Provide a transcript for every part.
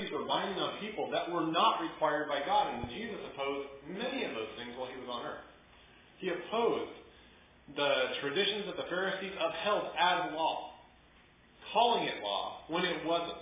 Pharisees were binding on people that were not required by God. And Jesus opposed many of those things while he was on earth. He opposed the traditions that the Pharisees upheld as law, calling it law when it wasn't.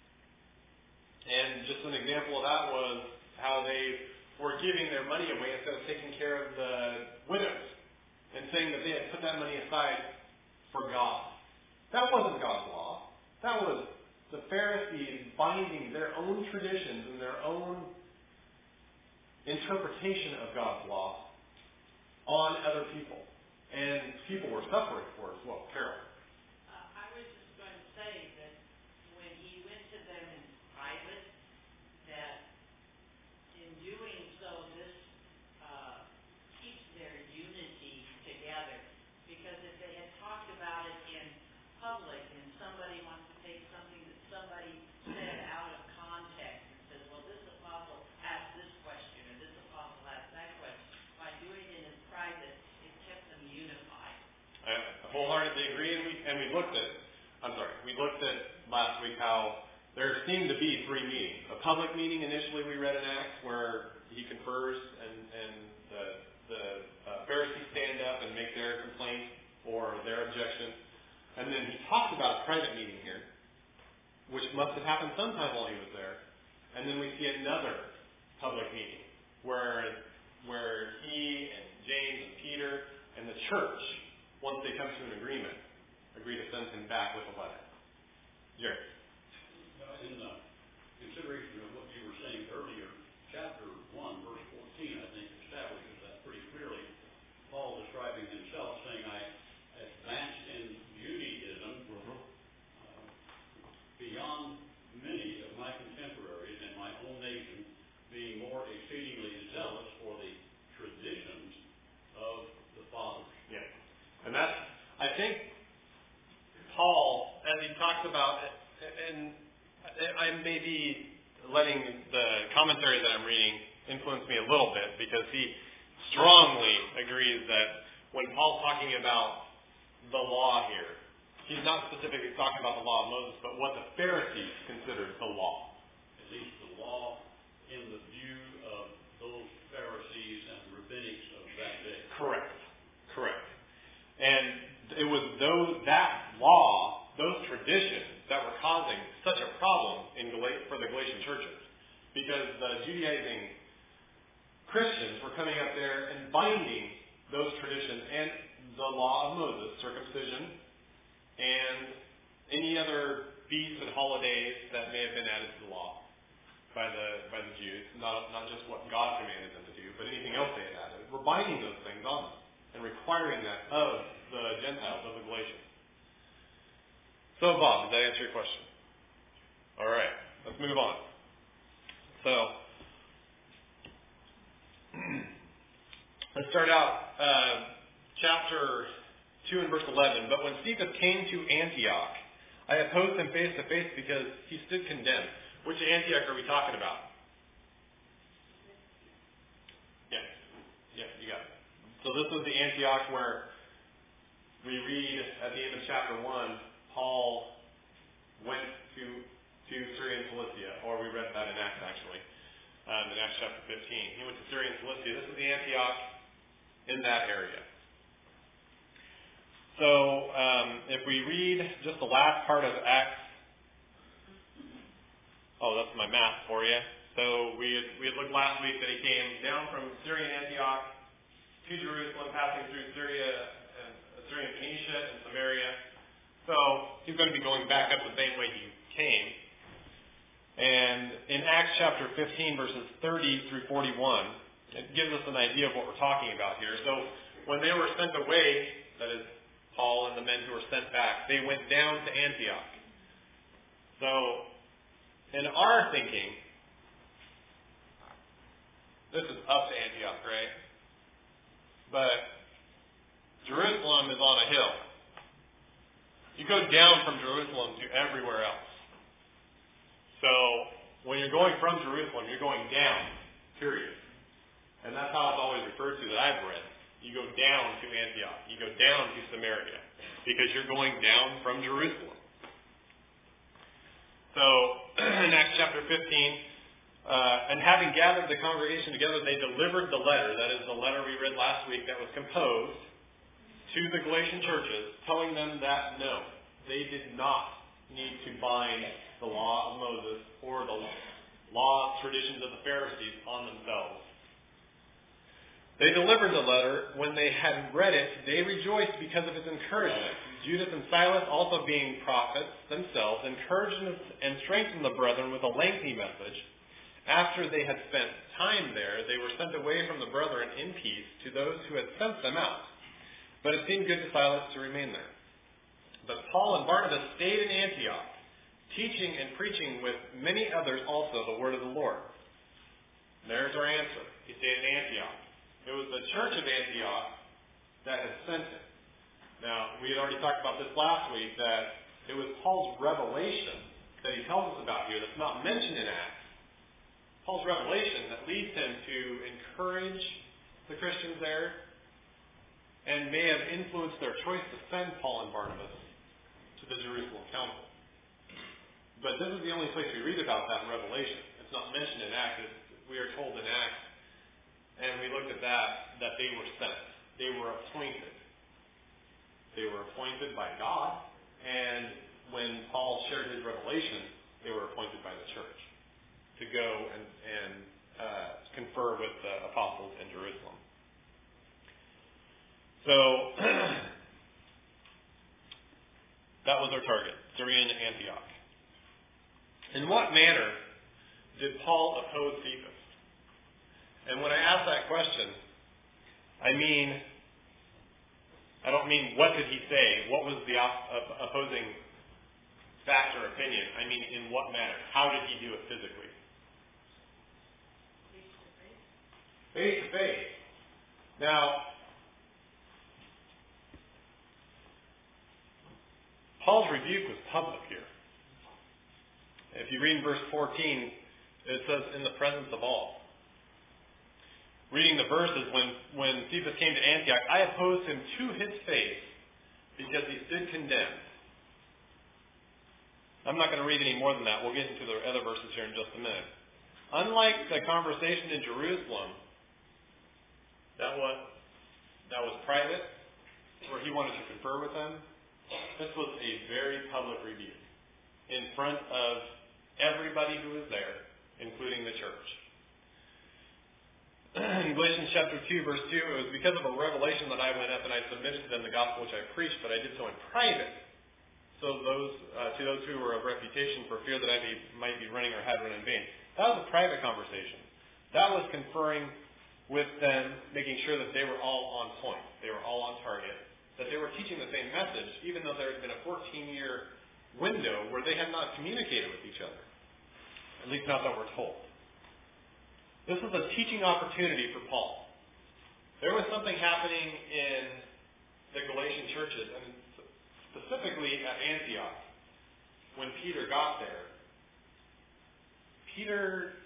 And just an example of that was how they were giving their money away instead of taking care of the widows, and saying that they had put that money aside for God. That wasn't God's law. That was the Pharisees binding their own traditions and their own interpretation of God's law on other people. And people were suffering for it as well. Carol. I was just going to say that when he went to them in private, that in doing so, this keeps their unity together. Because if they had talked about it in public and somebody wants to take something that somebody said out of context and says, well, this apostle asked this question or this apostle asked that question, by doing it in private, it kept them unified. I wholeheartedly agree, and we looked at last week how there seemed to be three meetings. A public meeting initially we read in Acts where he confers and the Pharisees stand up and make their complaint or their objection. And then he talks about a private meeting here, which must have happened sometime while he was there. And then we see another public meeting where he and James and Peter and the church, once they come to an agreement, agree to send him back with a letter. Jerry. In consideration of what you were saying earlier, chapter 1, verse 14, I think, establishes that pretty clearly. Paul describing himself, saying, I advanced in Judaism beyond many of my contemporaries in my own nation, being more exceedingly zealous for the traditions of the fathers. Yeah. And that's, I think, Paul, as he talks about, and I may be letting the commentary that I'm reading influence me a little bit, because he strongly agrees that when Paul's talking about the law here, he's not specifically talking about the law of Moses, but what the Pharisees considered the law. At least the law in the view of those Pharisees and rabbinics of that day. Correct. And it was that law, those traditions, that were causing such a problem for the Galatian churches. Because the Judaizing Christians were coming up there and binding those traditions and the law of Moses, circumcision, and any other feasts and holidays that may have been added to the law by the Jews, not just what God commanded them to do, but anything else they had added. We're binding those things on them and requiring that of the Gentiles, of the Galatians. So, Bob, does that answer your question? All right, let's move on. So, let's start out chapter 2 and verse 11. But when Cephas came to Antioch, I opposed him face to face because he stood condemned. Which Antioch are we talking about? Yeah, you got it. So this is the Antioch where we read at the end of chapter 1, Paul went to Syria and Cilicia, or we read that in Acts actually, in Acts chapter 15. He went to Syria and Cilicia. This is the Antioch in that area. So if we read just the last part of Acts, that's my map for you. So we had looked last week that he came down from Syria and Antioch to Jerusalem, passing through Syria and Phoenicia and Samaria. So he's going to be going back up the same way he came. And in Acts chapter 15, verses 30 through 41, it gives us an idea of what we're talking about here. So when they were sent away, that is, Paul and the men who were sent back, they went down to Antioch. So in our thinking, this is up to Antioch, right? But Jerusalem is on a hill. You go down from Jerusalem to everywhere else. So when you're going from Jerusalem, you're going down, period. And that's how it's always referred to that I've read. You go down to Antioch. You go down to Samaria. Because you're going down from Jerusalem. So, in Acts chapter 15, and having gathered the congregation together, they delivered the letter. That is the letter we read last week that was composed to the Galatian churches, telling them that no, they did not need to bind the law of Moses or the law traditions of the Pharisees on themselves. They delivered the letter. When they had read it, they rejoiced because of its encouragement. Judas and Silas, also being prophets themselves, encouraged and strengthened the brethren with a lengthy message. After they had spent time there, they were sent away from the brethren in peace to those who had sent them out. But it seemed good to Silas to remain there. But Paul and Barnabas stayed in Antioch, teaching and preaching with many others also the word of the Lord. There's our answer. He stayed in Antioch. It was the church of Antioch that had sent him. Now, we had already talked about this last week, that it was Paul's revelation that he tells us about here that's not mentioned in Acts. Paul's revelation that leads him to encourage the Christians there and may have influenced their choice to send Paul and Barnabas to the Jerusalem council. But this is the only place we read about that in Revelation. It's not mentioned in Acts. We are told in Acts, and we looked at that they were sent. They were appointed. They were appointed by God, and when Paul shared his revelation, they were appointed by the church to go and confer with the apostles in Jerusalem. So, that was our target, Syrian Antioch. In what manner did Paul oppose Cephas? And when I ask that question, I don't mean what did he say, what was the opposing fact or opinion. I mean, in what manner? How did he do it physically? Face to face. Now, Paul's rebuke was public here. If you read in verse 14, it says, in the presence of all. Reading the verses, when Cephas came to Antioch, I opposed him to his face because he stood condemned. I'm not going to read any more than that. We'll get into the other verses here in just a minute. Unlike the conversation in Jerusalem, that was private, where he wanted to confer with them, this was a very public rebuke in front of everybody who was there, including the church. In Galatians chapter 2, verse 2, it was because of a revelation that I went up and I submitted to them the gospel which I preached, but I did so in private. So to those who were of reputation, for fear that I might be running or had run in vain. That was a private conversation. That was conferring with them, making sure that they were all on point. They were all on target. That they were teaching the same message, even though there had been a 14-year window where they had not communicated with each other. At least not that we're told. This was a teaching opportunity for Paul. There was something happening in the Galatian churches, and specifically at Antioch, when Peter got there. Peter,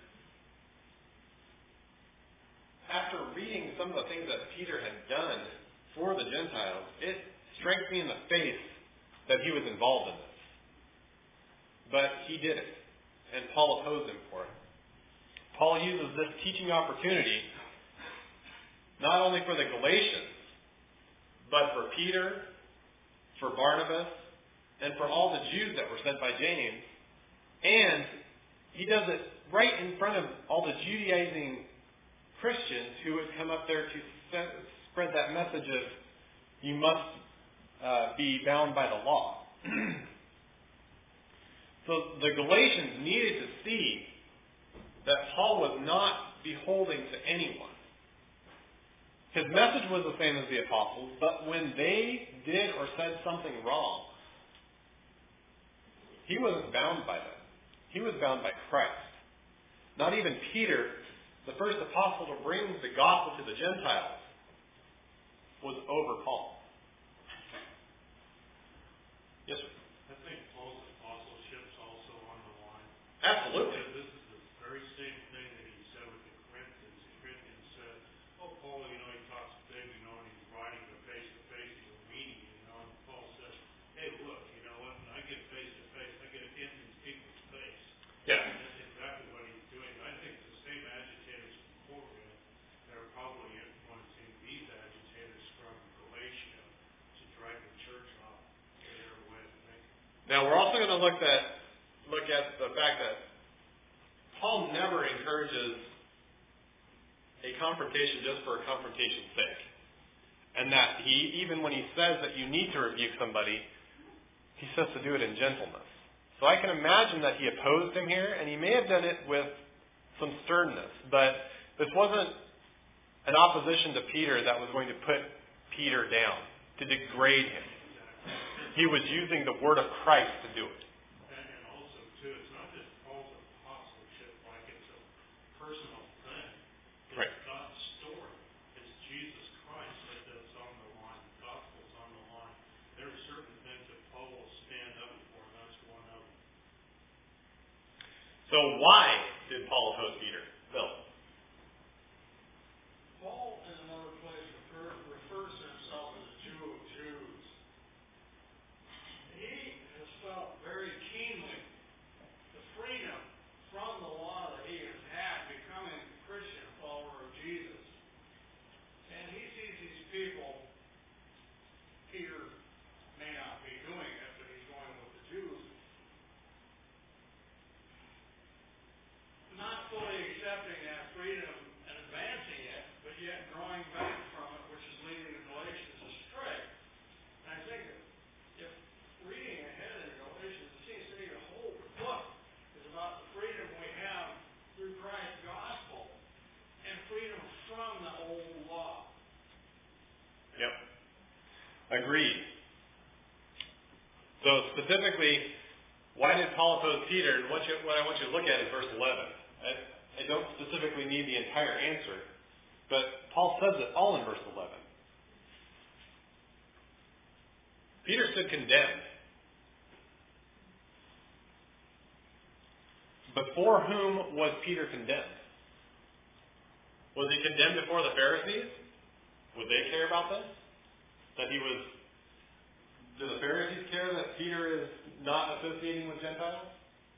after reading some of the things that Peter had done for the Gentiles, it struck me in the face that he was involved in this. But he did it, and Paul opposed him for it. Paul uses this teaching opportunity not only for the Galatians, but for Peter, for Barnabas, and for all the Jews that were sent by James. And he does it right in front of all the Judaizing Christians who would come up there to spread that message of you must be bound by the law. So the Galatians needed to see that Paul was not beholding to anyone. His message was the same as the apostles, but when they did or said something wrong, he wasn't bound by them. He was bound by Christ. Not even Peter, the first apostle to bring the gospel to the Gentiles, was over Paul. Yes, sir. I think Paul's apostleship's also on the line. Absolutely. This is the very same thing that he said with the Corinthians. The Corinthians said, oh, Paul, he talks big, and he's writing to face, he's a meaning, And Paul says, hey, look, when I get face to face, I get in these people's face. Now, we're also going to look at the fact that Paul never encourages a confrontation just for a confrontation's sake. And that even when he says that you need to rebuke somebody, he says to do it in gentleness. So I can imagine that he opposed him here, and he may have done it with some sternness. But this wasn't an opposition to Peter that was going to put Peter down, to degrade him. He was using the word of Christ to do it. And also, too, it's not just Paul's apostleship, like it's a personal thing. It's Right. God's story. It's Jesus Christ that's on the line. The gospel's on the line. There are certain things that Paul will stand up for, and that's one of them. So why did Paul oppose Peter? Bill. Paul, in another place, refers to himself as a Jew of Jews. He has felt very keenly the freedom from the law that he has had becoming a Christian, a follower of Jesus. And he sees these people, Peter may not be doing it, but he's going with the Jews, not fully accepting that freedom and advancing it, but yet drawing back from it, which is leading the Galatians astray. And I think if reading ahead in Galatians, it seems to me the whole book is about the freedom we have through Christ's gospel and freedom from the old law. Yep. Agreed. So specifically, why did Paul oppose Peter? And what I want you to look at is verse 11. I don't specifically need the entire answer, but Paul says it all in verse 11. Peter stood condemned. Before whom was Peter condemned? Was he condemned before the Pharisees? Would they care about this? Do the Pharisees care that Peter is not associating with Gentiles?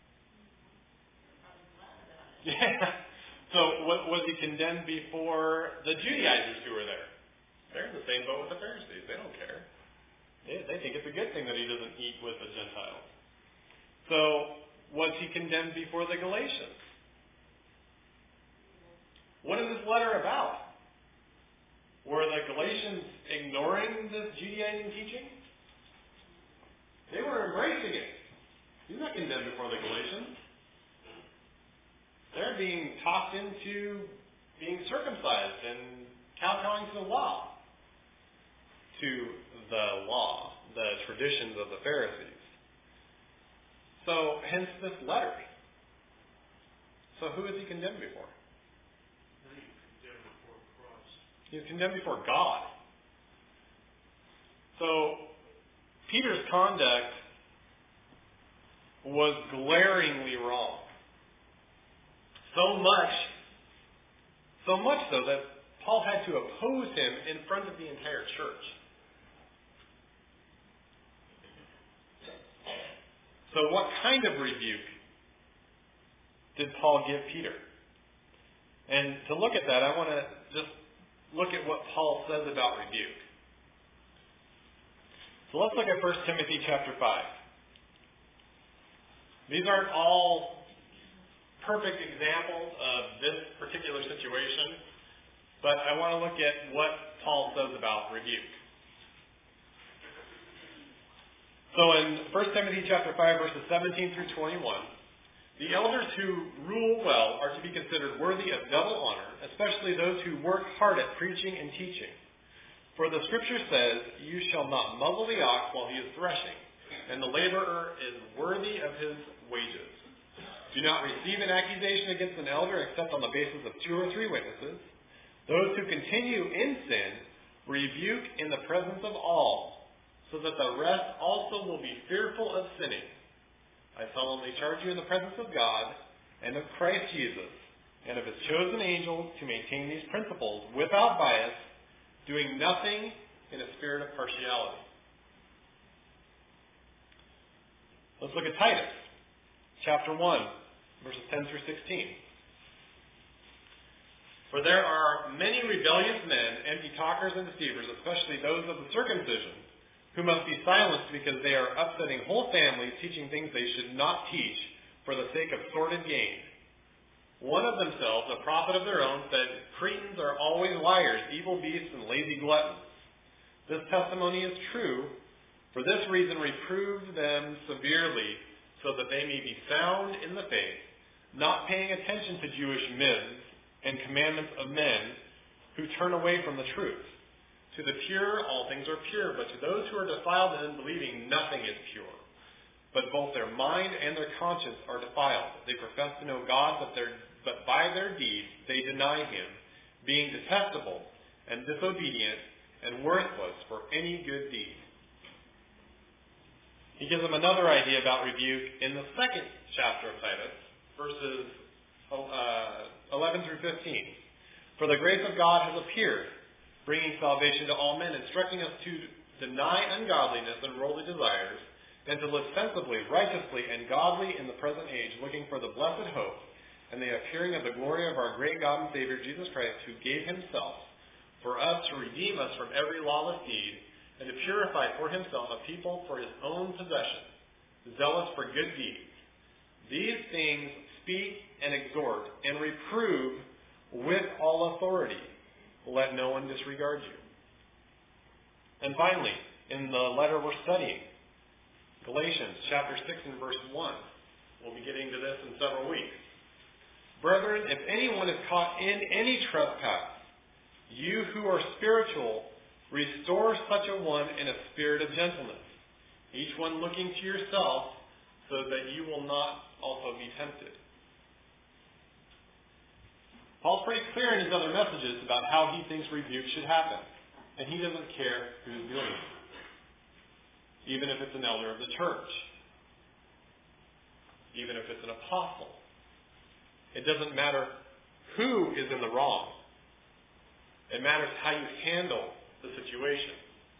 Yeah. So was he condemned before the Judaizers who were there? They're in the same boat with the Pharisees. They don't care. They think it's a good thing that he doesn't eat with the Gentiles. So was he condemned before the Galatians? What is this letter about? Were the Galatians ignoring this Judaizing teaching? They were embracing it. He's not condemned before the Galatians. They're being talked into being circumcised and kowtowing to the law. To the law, the traditions of the Pharisees. So, hence this letter. So who is he condemned before? He's condemned before God. So, Peter's conduct was glaringly wrong. So much so that Paul had to oppose him in front of the entire church. So what kind of rebuke did Paul give Peter? And to look at that, I want to just look at what Paul says about rebuke. So let's look at 1 Timothy chapter 5. These aren't all perfect examples of this particular situation, but I want to look at what Paul says about rebuke. So in 1 Timothy chapter 5, verses 17 through 21, the elders who rule well are to be considered worthy of double honor, especially those who work hard at preaching and teaching. For the Scripture says, "You shall not muzzle the ox while he is threshing, and the laborer is worthy of his wages. Do not receive an accusation against an elder except on the basis of 2 or 3 witnesses. Those who continue in sin rebuke in the presence of all, so that the rest also will be fearful of sinning. I solemnly charge you in the presence of God and of Christ Jesus and of his chosen angels to maintain these principles without bias, doing nothing in a spirit of partiality." Let's look at Titus, chapter 1, verses 10 through 16. "For there are many rebellious men, empty talkers and deceivers, especially those of the circumcision, who must be silenced because they are upsetting whole families, teaching things they should not teach for the sake of sordid gain. One of themselves, a prophet of their own, said, Cretans are always liars, evil beasts, and lazy gluttons. This testimony is true. For this reason, reprove them severely, so that they may be sound in the faith, not paying attention to Jewish myths and commandments of men who turn away from the truth. To the pure, all things are pure, but to those who are defiled and unbelieving, nothing is pure. But both their mind and their conscience are defiled. They profess to know God, but by their deeds they deny Him, being detestable and disobedient and worthless for any good deed. He gives them another idea about rebuke in the second chapter of Titus, verses 11 through 15. For the grace of God has appeared, bringing salvation to all men, instructing us to deny ungodliness and worldly desires, and to live sensibly, righteously, and godly in the present age, looking for the blessed hope and the appearing of the glory of our great God and Savior, Jesus Christ, who gave Himself for us to redeem us from every lawless deed, and to purify for Himself a people for His own possession, zealous for good deeds. These things speak and exhort and reprove with all authority. Let no one disregard you. And finally, in the letter we're studying, Galatians chapter 6 and verse 1. We'll be getting to this in several weeks. Brethren, if anyone is caught in any trespass, you who are spiritual, restore such a one in a spirit of gentleness, each one looking to yourself, so that you will not also be tempted. Paul's pretty clear in his other messages about how he thinks rebuke should happen. And he doesn't care who's doing it, even if it's an elder of the church, even if it's an apostle. It doesn't matter who is in the wrong. It matters how you handle the situation.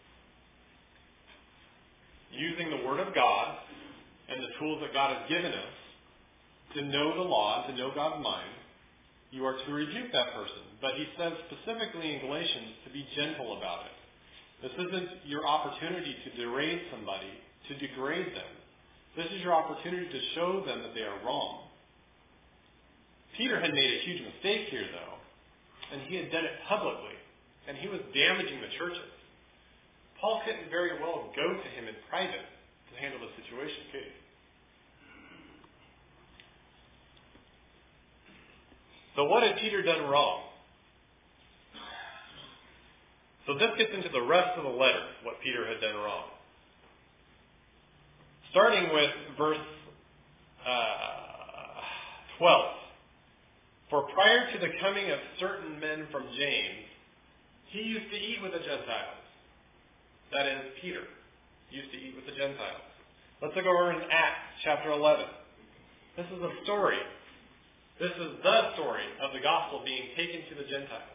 Using the Word of God and the tools that God has given us to know the law, to know God's mind, you are to rebuke that person. But he says specifically in Galatians to be gentle about it. This isn't your opportunity to deride somebody, to degrade them. This is your opportunity to show them that they are wrong. Peter had made a huge mistake here, though, and he had done it publicly, and he was damaging the churches. Paul couldn't very well go to him in private to handle the situation, could he? So what had Peter done wrong? So this gets into the rest of the letter, what Peter had done wrong. Starting with verse 12. For prior to the coming of certain men from James, he used to eat with the Gentiles. That is, Peter used to eat with the Gentiles. Let's look over in Acts chapter 11. This is a story. This is the story of the gospel being taken to the Gentiles.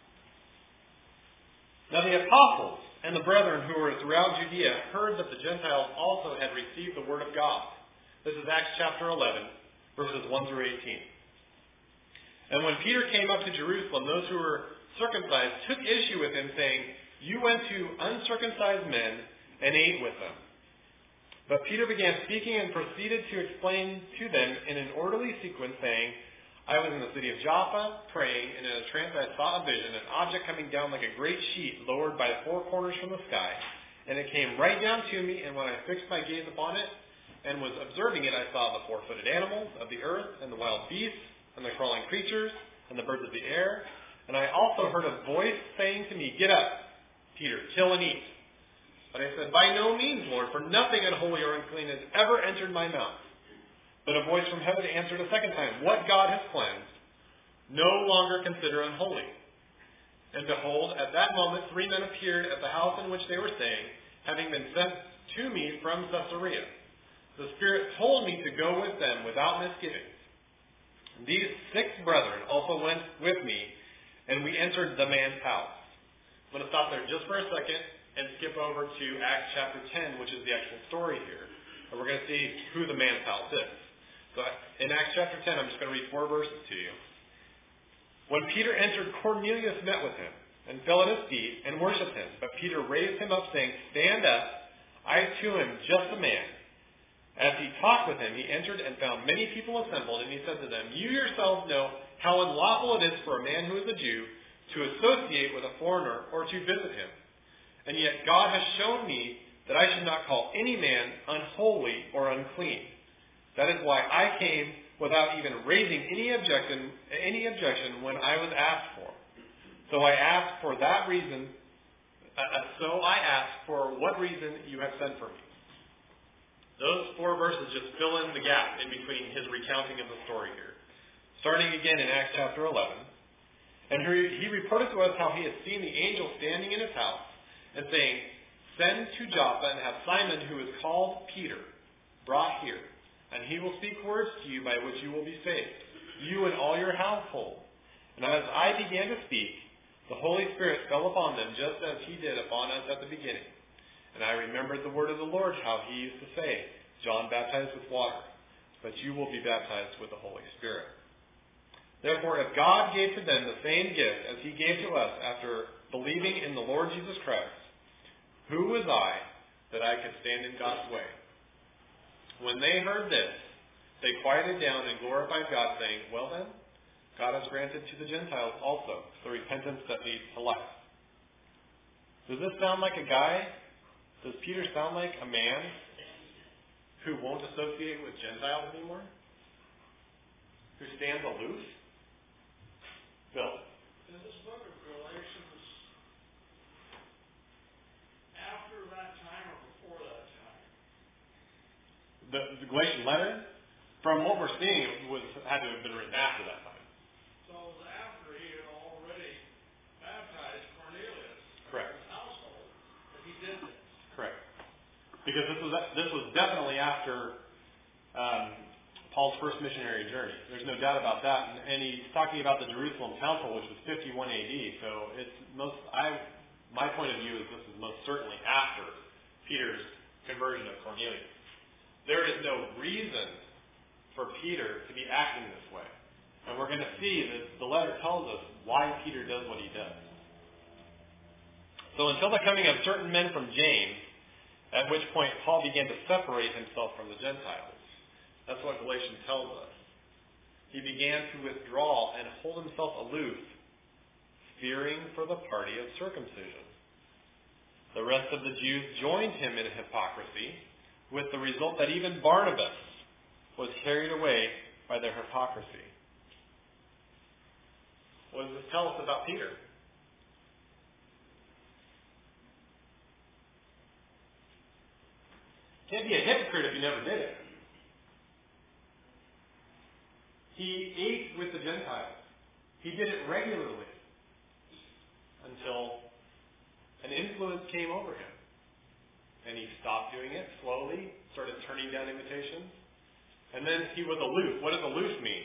Now the apostles and the brethren who were throughout Judea heard that the Gentiles also had received the word of God. This is Acts chapter 11, verses 1 through 18. And when Peter came up to Jerusalem, those who were circumcised took issue with him, saying, You went to uncircumcised men and ate with them. But Peter began speaking and proceeded to explain to them in an orderly sequence, saying, I was in the city of Joppa, praying, and in a trance I saw a vision, an object coming down like a great sheet, lowered by four corners from the sky. And it came right down to me, and when I fixed my gaze upon it, and was observing it, I saw the four-footed animals of the earth, and the wild beasts, and the crawling creatures, and the birds of the air. And I also heard a voice saying to me, Get up, Peter, kill and eat. But I said, By no means, Lord, for nothing unholy or unclean has ever entered my mouth. But a voice from heaven answered a second time, What God has cleansed, no longer consider unholy. And behold, at that moment 3 men appeared at the house in which they were staying, having been sent to me from Caesarea. The Spirit told me to go with them without misgivings. These 6 brethren also went with me, and we entered the man's house. I'm going to stop there just for a second and skip over to Acts chapter 10, which is the actual story here. And we're going to see who the man's house is. So in Acts chapter 10, I'm just going to read 4 verses to you. When Peter entered, Cornelius met with him and fell at his feet and worshipped him. But Peter raised him up, saying, Stand up, I to him just a man. As he talked with him, he entered and found many people assembled, and he said to them, You yourselves know how unlawful it is for a man who is a Jew to associate with a foreigner or to visit him. And yet God has shown me that I should not call any man unholy or unclean. That is why I came without even raising any objection when I was asked for. So I asked for what reason you have sent for me. Those 4 verses just fill in the gap in between his recounting of the story here. Starting again in Acts chapter 11. And he reported to us how he had seen the angel standing in his house and saying, Send to Joppa and have Simon, who is called Peter, brought here. And he will speak words to you by which you will be saved, you and all your household. And as I began to speak, the Holy Spirit fell upon them just as he did upon us at the beginning. And I remembered the word of the Lord, how he used to say, John baptized with water, but you will be baptized with the Holy Spirit. Therefore, if God gave to them the same gift as he gave to us after believing in the Lord Jesus Christ, who was I that I could stand in God's way? When they heard this, they quieted down and glorified God, saying, Well then, God has granted to the Gentiles also the repentance that leads to life. Does this sound like a guy? Does Peter sound like a man who won't associate with Gentiles anymore? Who stands aloof? Bill. In this book of Galatians, after that time or before that time? The Galatian letter, from what we're seeing, had to have been written after that time. So it was after he had already baptized Cornelius. Correct. His household, that he did this. Correct. Because this was definitely after Paul's first missionary journey. There's no doubt about that. And he's talking about the Jerusalem Council, which was 51 AD. So my point of view is this is most certainly after Peter's conversion of Cornelius. There is no reason for Peter to be acting this way. And we're going to see that the letter tells us why Peter does what he does. So until the coming of certain men from James, at which point Paul began to separate himself from the Gentiles. That's what Galatians tells us. He began to withdraw and hold himself aloof, fearing for the party of circumcision. The rest of the Jews joined him in hypocrisy, with the result that even Barnabas was carried away by their hypocrisy. What does this tell us about Peter? You can't be a hypocrite if you never did it. He ate with the Gentiles. He did it regularly until an influence came over him. And he stopped doing it slowly, started turning down invitations. And then he was aloof. What does aloof mean?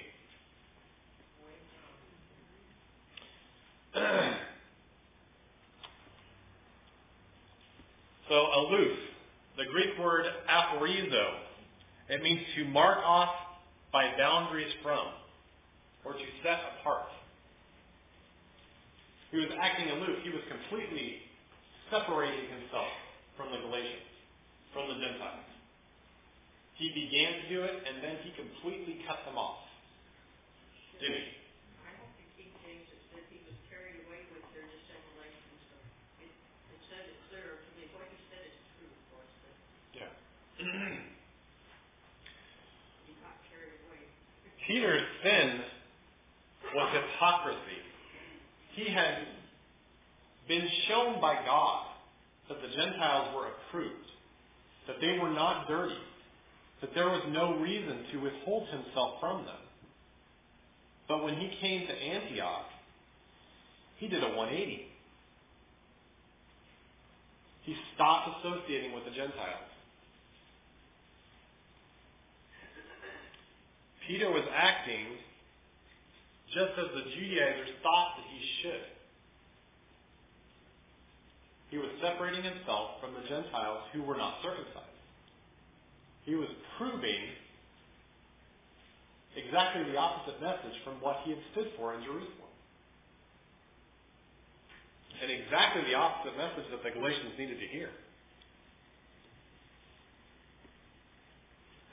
So aloof, the Greek word aphorizo, it means to mark off by boundaries from, or to set apart. He was acting aloof. He was completely separating himself from the Galatians, from the Gentiles. He began to do it, and then he completely cut them off. Didn't he? I don't think King James said he was carried away with their dissimulation. So it said it clearer to me. What he said is true, of course. But Yeah. he got carried away. Peter's sin was hypocrisy. He had been shown by God that the Gentiles were approved, that they were not dirty, that there was no reason to withhold himself from them. But when he came to Antioch, he did a 180. He stopped associating with the Gentiles. Peter was acting just as the Judaizers thought that he should. He was separating himself from the Gentiles who were not circumcised. He was proving exactly the opposite message from what he had stood for in Jerusalem. And exactly the opposite message that the Galatians needed to hear.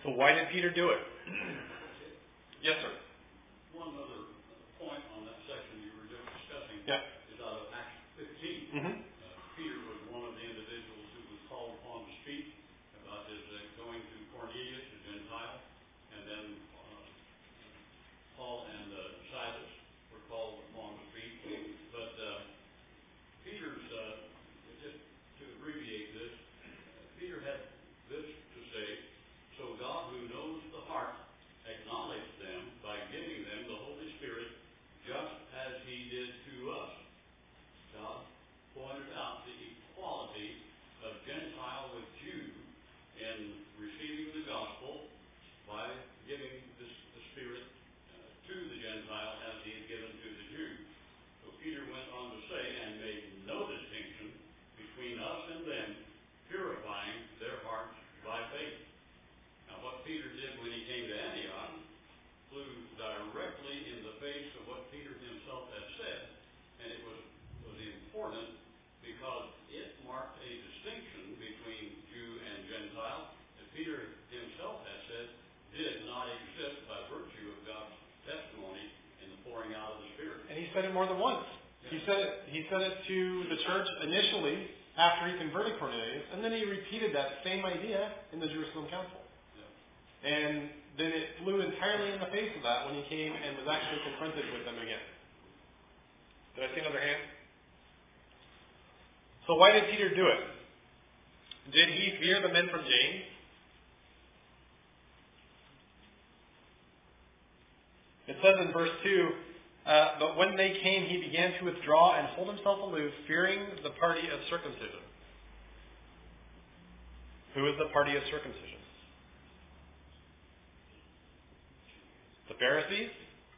So why did Peter do it? Yes, sir. One other point on that section you were just discussing is out of Acts 15. Mm-hmm. Peter was one of the individuals who was called upon to speak about his going to Cornelius, a Gentile, and then Paul and Silas were called upon to speak. But Peter's, just to abbreviate this, Peter had this to say, so God who knows the heart acknowledged them by giving them the Holy Spirit just as he did to us. God pointed out the equality of Gentile with Jew in receiving the gospel by giving the Spirit to the Gentile as he had given to the Jew. So Peter went on to say, and made no distinction between us and them, purifying their hearts by faith. Now what Peter did when he came to Antioch flew directly in the face of what Peter himself had said, and it was important because it marked a distinction between Jew and Gentile that Peter himself had said did not exist by virtue of God's testimony in the pouring out of the Spirit. And he said it more than once. Yeah. He said it to the church initially after he converted Cornelius, and then he repeated that same idea in the Jerusalem Council. Yeah. And then it flew entirely in the face of that when he came and was actually confronted with them again. Did I see another hand? So why did Peter do it? Did he fear the men from James? It says in verse 2, but when they came, he began to withdraw and hold himself aloof, fearing the party of circumcision. Who is the party of circumcision? The Pharisees?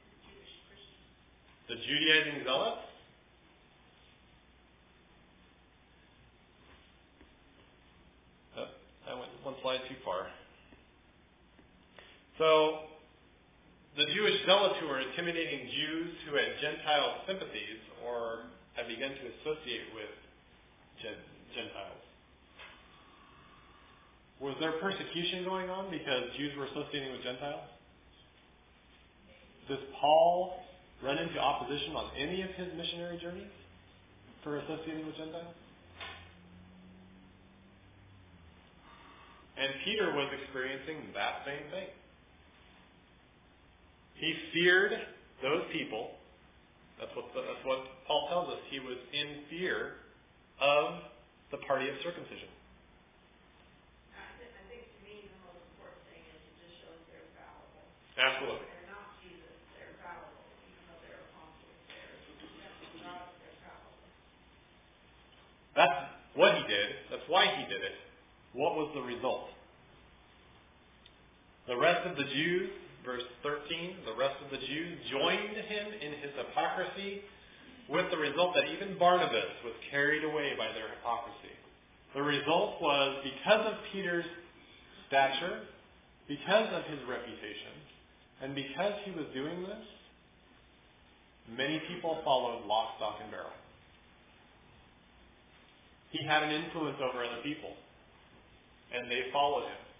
The Judaizing zealots? I went one slide too far. So, the Jewish zealots who were intimidating Jews who had Gentile sympathies or had begun to associate with Gentiles. Was there persecution going on because Jews were associating with Gentiles? Does Paul run into opposition on any of his missionary journeys for associating with Gentiles? And Peter was experiencing that same thing. He feared those people. That's what Paul tells us. He was in fear of the party of circumcision. I think to me the most important thing is it just shows they're fallible. Absolutely. They're not Jesus. They're fallible, even though they're apostles. They're not. They're fallible. That's what he did. That's why he did it. What was the result? The rest of the Jews, verse 13, the rest of the Jews joined him in his hypocrisy, with the result that even Barnabas was carried away by their hypocrisy. The result was, because of Peter's stature, because of his reputation, and because he was doing this, many people followed lock, stock, and barrel. He had an influence over other people, and they followed him.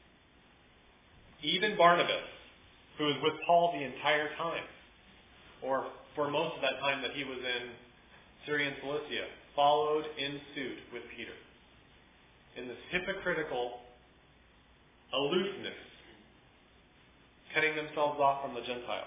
Even Barnabas, who was with Paul the entire time, or for most of that time that he was in Syria and Cilicia, followed in suit with Peter in this hypocritical aloofness, cutting themselves off from the Gentiles.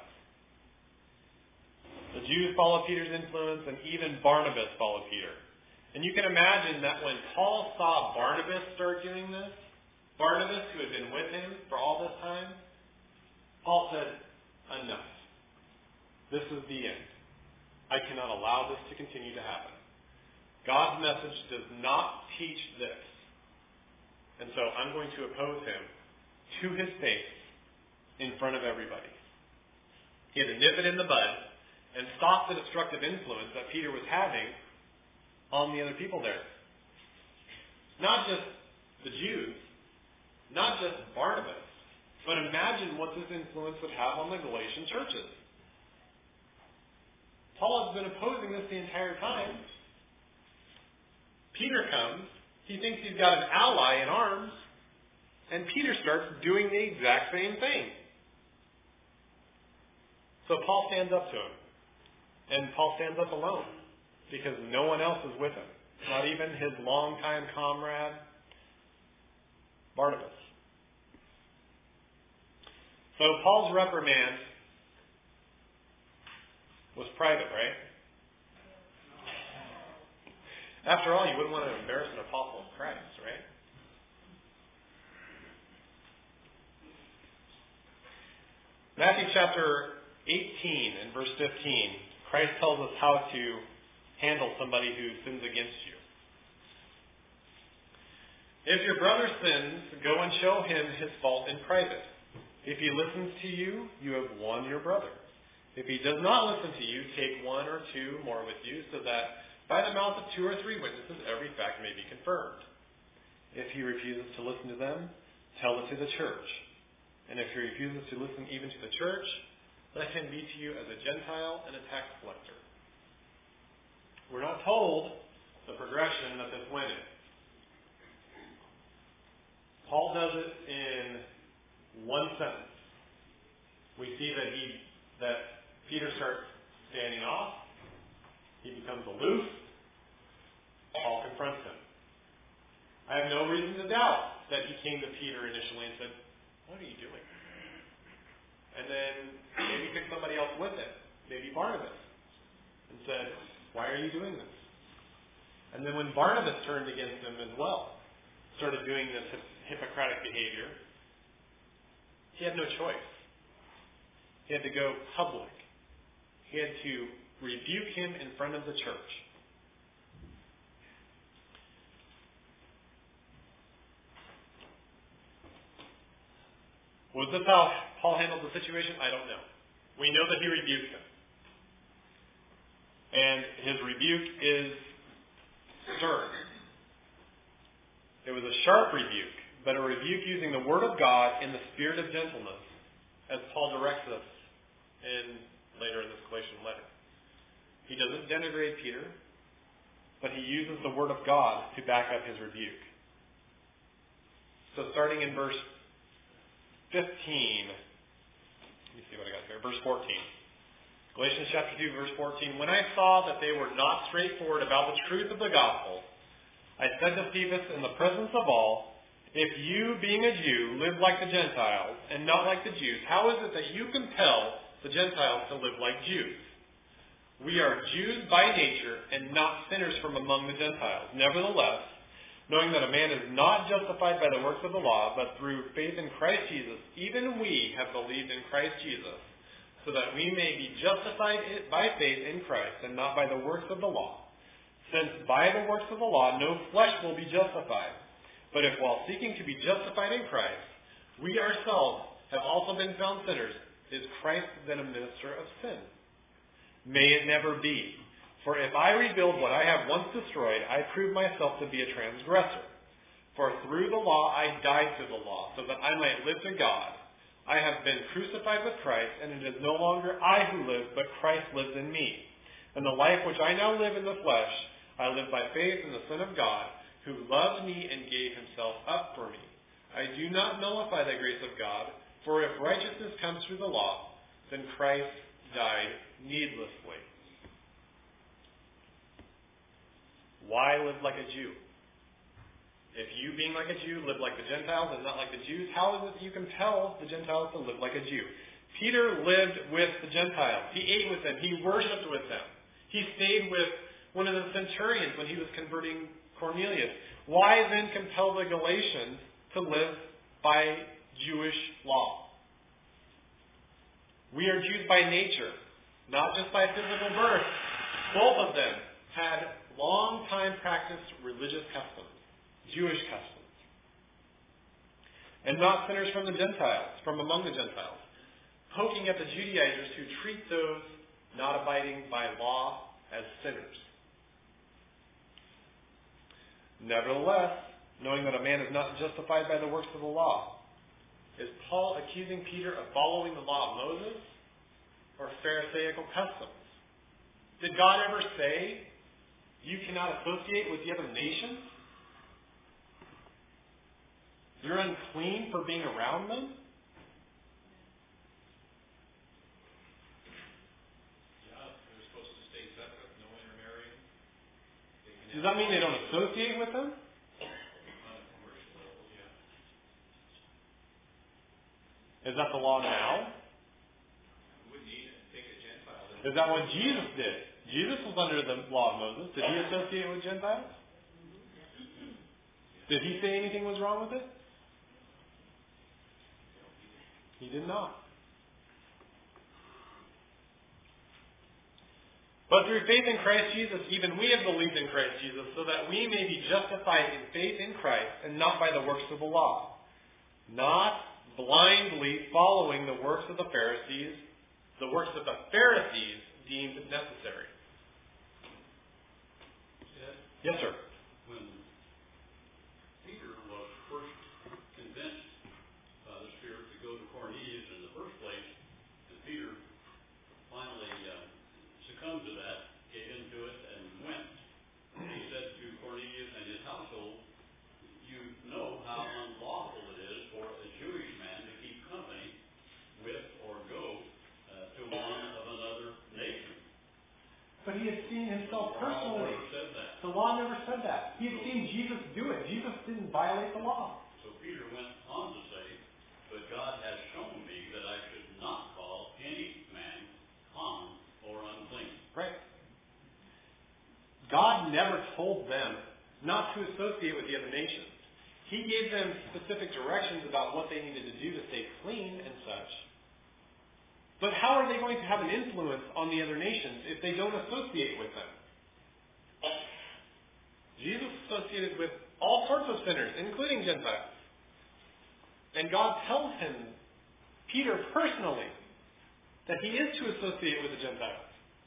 The Jews followed Peter's influence, and even Barnabas followed Peter. And you can imagine that when Paul saw Barnabas start doing this, Barnabas, who had been with him for all this time, Paul said, enough. This is the end. I cannot allow this to continue to happen. God's message does not teach this. And so I'm going to oppose him to his face in front of everybody. He had to nip it in the bud and stop the destructive influence that Peter was having on the other people there. Not just the Jews, not just Barnabas, but imagine what this influence would have on the Galatian churches. Paul has been opposing this the entire time. Peter comes. He thinks he's got an ally in arms. And Peter starts doing the exact same thing. So Paul stands up to him. And Paul stands up alone because no one else is with him. Not even his longtime comrade, Barnabas. So Paul's reprimand was private, right? After all, you wouldn't want to embarrass an apostle of Christ, right? Matthew chapter 18 and verse 15, Christ tells us how to handle somebody who sins against you. If your brother sins, go and show him his fault in private. If he listens to you, you have won your brother. If he does not listen to you, take one or two more with you, so that by the mouth of 2 or 3 witnesses every fact may be confirmed. If he refuses to listen to them, tell it to the church. And if he refuses to listen even to the church, let him be to you as a Gentile and a tax collector. We're not told the progression that this went in. Paul does it in one sentence. We see that Peter starts standing off. He becomes aloof. Paul confronts him. I have no reason to doubt that he came to Peter initially and said, "What are you doing?" And then maybe picked somebody else with him, maybe Barnabas, and said, "Why are you doing this?" And then when Barnabas turned against him as well, started doing this Hippocratic behavior, he had no choice. He had to go public. He had to rebuke him in front of the church. Was this how Paul handled the situation? I don't know. We know that he rebuked him. And his rebuke is stern. It was a sharp rebuke, but a rebuke using the Word of God in the spirit of gentleness, as Paul directs us later in this Galatian letter. He doesn't denigrate Peter, but he uses the Word of God to back up his rebuke. So starting in verse 15, let me see what I got here, verse 14. Galatians chapter 2, verse 14. When I saw that they were not straightforward about the truth of the gospel, I said to Cephas in the presence of all, if you, being a Jew, live like the Gentiles and not like the Jews, how is it that you compel the Gentiles to live like Jews? We are Jews by nature and not sinners from among the Gentiles. Nevertheless, knowing that a man is not justified by the works of the law, but through faith in Christ Jesus, even we have believed in Christ Jesus, so that we may be justified by faith in Christ and not by the works of the law. Since by the works of the law no flesh will be justified. But if while seeking to be justified in Christ, we ourselves have also been found sinners, is Christ then a minister of sin? May it never be. For if I rebuild what I have once destroyed, I prove myself to be a transgressor. For through the law I died to the law, so that I might live to God. I have been crucified with Christ, and it is no longer I who live, but Christ lives in me. And the life which I now live in the flesh, I live by faith in the Son of God, who loved me and gave himself up for me. I do not nullify the grace of God, for if righteousness comes through the law, then Christ died needlessly. Why live like a Jew? If you, being like a Jew, live like the Gentiles and not like the Jews, how is it that you compel the Gentiles to live like a Jew? Peter lived with the Gentiles. He ate with them. He worshipped with them. He stayed with one of the centurions when he was converting Cornelius. Why then compel the Galatians to live by Jewish law? We are Jews by nature, not just by physical birth. Both of them had long-time practiced religious customs, Jewish customs, and not sinners from the Gentiles, from among the Gentiles, poking at the Judaizers who treat those not abiding by law as sinners. Nevertheless, knowing that a man is not justified by the works of the law, is Paul accusing Peter of following the law of Moses or Pharisaical customs? Did God ever say, you cannot associate with the other nations? You're unclean for being around them? Yeah, they're supposed to stay separate, no intermarrying. Does that mean they don't associate with them? On a commercial level, yeah. Is that the law now? Wouldn't need it. Take a Gentile. Is that what Jesus did? Jesus was under the law of Moses. Did he associate with Gentiles? Did he say anything was wrong with it? He did not. But through faith in Christ Jesus, even we have believed in Christ Jesus, so that we may be justified in faith in Christ and not by the works of the law. Not blindly following the works of the Pharisees deemed necessary. Yes, sir. When Peter was first convinced by the Spirit to go to Cornelius in the first place, and Peter finally succumbed to that, gave into it, and went. He said to Cornelius and his household, "You know how unlawful it is for a Jewish man to keep company with or go to one of another nation." But he had seen himself personally. Said that. The law never said that. He had seen Jesus do it. Jesus didn't violate the law. So Peter went on to say, "But God has shown me that I should not call any man common or unclean." Right. God never told them not to associate with the other nations. He gave them specific directions about what they needed to do to stay clean and such. But how are they going to have an influence on the other nations if they don't associate with them? Jesus associated with all sorts of sinners, including Gentiles. And God tells him, Peter personally, that he is to associate with the Gentiles.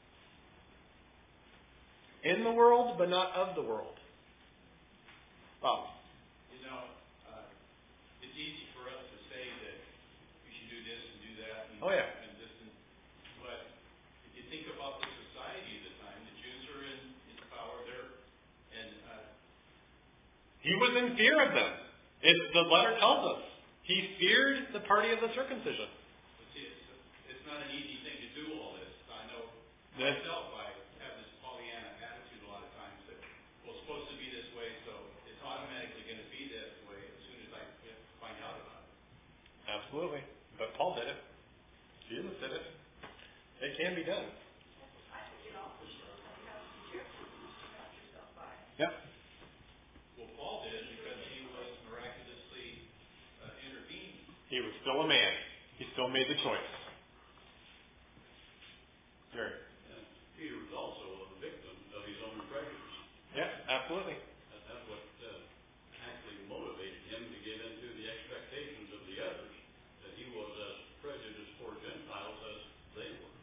In the world, but not of the world. Bob. You know, it's easy for us to say that we should do this and do that. And, Oh, yeah. and this and, but if you think about the society at the time, the Jews are in power there, and He was in fear of them. The letter tells us. He feared the party of the circumcision. it's not an easy thing to do all this. I know That's- myself, I have this Pollyanna attitude a lot of times that, well, it's supposed to be this way, so it's automatically going to be this way as soon as I find out about it. Absolutely. But Paul did it. Jesus did it. It can be done. Yep. Well, Paul did because he was miraculously intervened. He was still a man. He still made the choice. Jerry. And Peter was also a victim of his own prejudice. Yeah, absolutely. That's what actually motivated him to give into the expectations of the others, that he was as prejudiced for Gentiles as they were.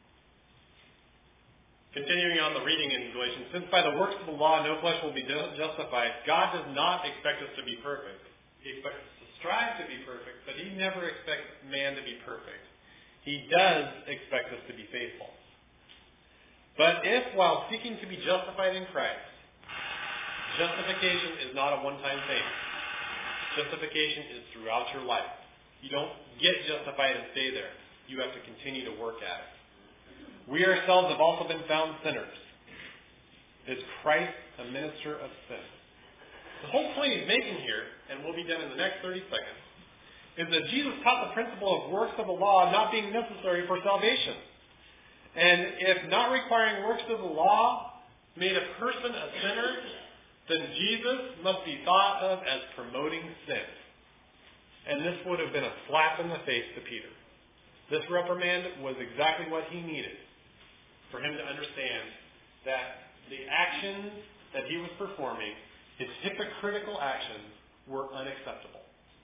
Continuing on the reading in Galatians, since by the works of the law no flesh will be justified, God does not expect us to be perfect. He expects us to strive to be perfect, but He never expects man to be perfect. He does expect us to be faithful. But if, while seeking to be justified in Christ, justification is not a one-time thing. Justification is throughout your life. You don't get justified and stay there. You have to continue to work at it. We ourselves have also been found sinners. Is Christ a minister of sin? The whole point he's making here, and will be done in the next 30 seconds, is that Jesus taught the principle of works of the law not being necessary for salvation. And if not requiring works of the law made a person a sinner, then Jesus must be thought of as promoting sin. And this would have been a slap in the face to Peter. This reprimand was exactly what he needed for him to understand that the actions that he was performing, his hypocritical actions, were unacceptable.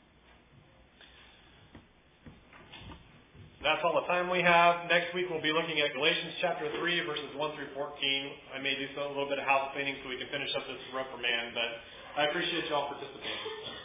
That's all the time we have. Next week we'll be looking at Galatians chapter 3, verses 1 through 14. I may do a little bit of house cleaning so we can finish up this reprimand, but I appreciate you all participating.